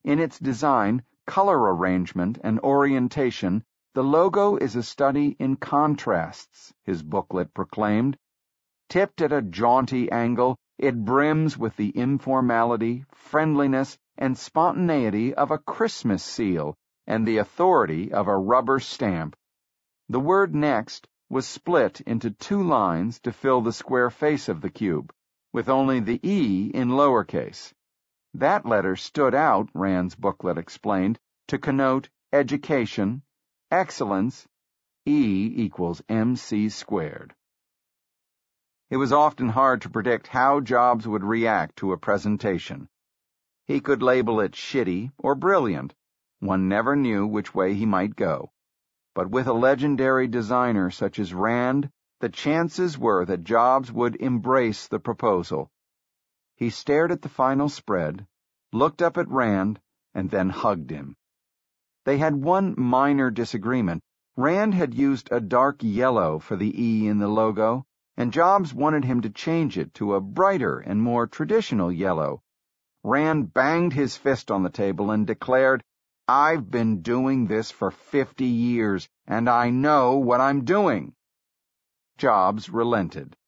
In its design, color arrangement, and orientation, the logo is a study in contrasts, his booklet proclaimed. Tipped at a jaunty angle, it brims with the informality, friendliness, and spontaneity of a Christmas seal and the authority of a rubber stamp. The word "next" was split into 2 lines to fill the square face of the cube, with only the E in lowercase. That letter stood out, Rand's booklet explained, to connote education, excellence, E equals MC squared. It was often hard to predict how Jobs would react to a presentation. He could label it shitty or brilliant. One never knew which way he might go. But with a legendary designer such as Rand, the chances were that Jobs would embrace the proposal. He stared at the final spread, looked up at Rand, and then hugged him. They had one minor disagreement. Rand had used a dark yellow for the E in the logo, and Jobs wanted him to change it to a brighter and more traditional yellow. Rand banged his fist on the table and declared, "I've been doing this for 50 years, and I know what I'm doing." Jobs relented.